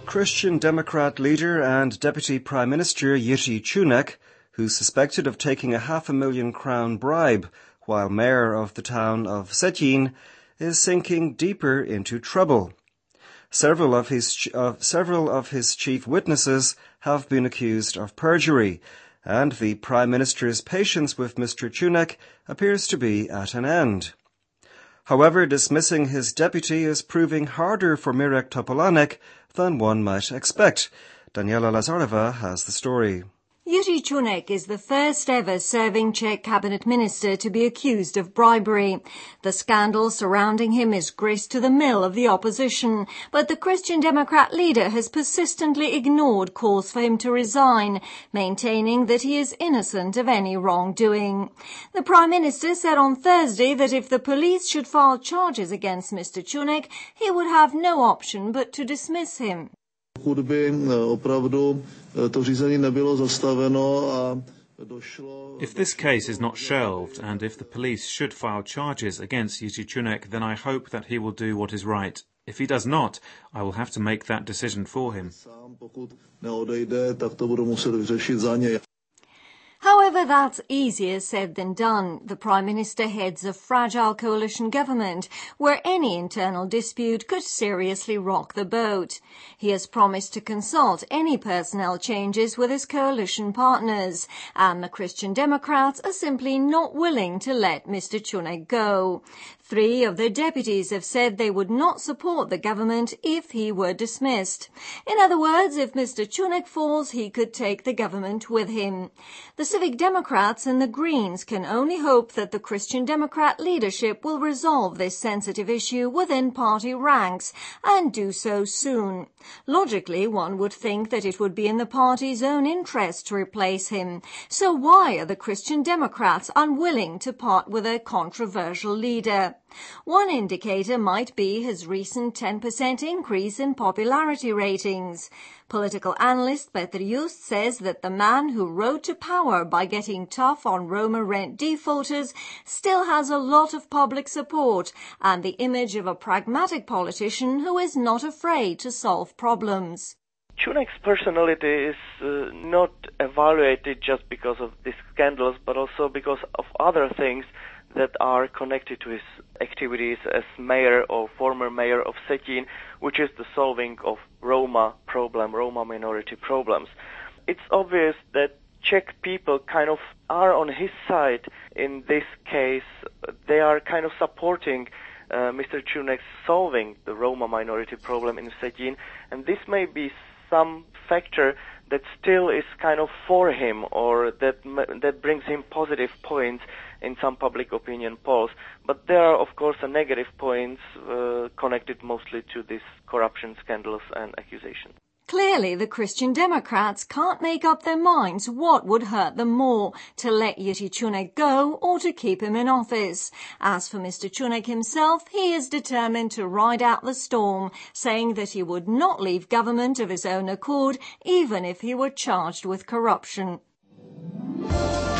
Christian Democrat leader and Deputy Prime Minister Jiří Čunek, who's suspected of taking a £500,000 bribe while mayor of the town of Vsetín, is sinking deeper into trouble. Several of his chief witnesses have been accused of perjury, and the Prime Minister's patience with Mr. Čunek appears to be at an end. However, dismissing his deputy is proving harder for Mirek Topolánek than one might expect. Daniela Lazareva has the story. Jiří Čunek is the first ever serving Czech cabinet minister to be accused of bribery. The scandal surrounding him is grist to the mill of the opposition, but the Christian Democrat leader has persistently ignored calls for him to resign, maintaining that he is innocent of any wrongdoing. The Prime Minister said on Thursday that if the police should file charges against Mr. Čunek, he would have no option but to dismiss him. Pokud by opravdu to řízení nebylo zastaveno a došlo... If this case is not shelved and if the police should file charges against Jiří Čunek, then I hope that he will do what is right. If he does not, I will have to make that decision for him. Pokud neodejde, tak to budu muset vyřešit za něj. However, that's easier said than done. The Prime Minister heads a fragile coalition government where any internal dispute could seriously rock the boat. He has promised to consult any personnel changes with his coalition partners, and the Christian Democrats are simply not willing to let Mr. Čunek go. 3 of their deputies have said they would not support the government if he were dismissed. In other words, if Mr. Čunek falls, he could take the government with him. The Civic Democrats and the Greens can only hope that the Christian Democrat leadership will resolve this sensitive issue within party ranks and do so soon. Logically, one would think that it would be in the party's own interest to replace him. So why are the Christian Democrats unwilling to part with a controversial leader? One indicator might be his recent 10% increase in popularity ratings. Political analyst Petr Just says that the man who rode to power by getting tough on Roma rent defaulters still has a lot of public support and the image of a pragmatic politician who is not afraid to solve problems. Čunek's personality is not evaluated just because of these scandals, but also because of other things that are connected to his activities as mayor or former mayor of Vsetín, which is the solving of Roma minority problems. It's obvious that Czech people kind of are on his side in this case. They are kind of supporting Mr. Čunek solving the Roma minority problem in Vsetín, and this may be some factor that still is kind of for him, or that brings him positive points in some public opinion polls. But there are, of course, negative points connected mostly to these corruption scandals and accusations. Clearly, the Christian Democrats can't make up their minds what would hurt them more, to let Jiří Čunek go or to keep him in office. As for Mr. Čunek himself, he is determined to ride out the storm, saying that he would not leave government of his own accord, even if he were charged with corruption.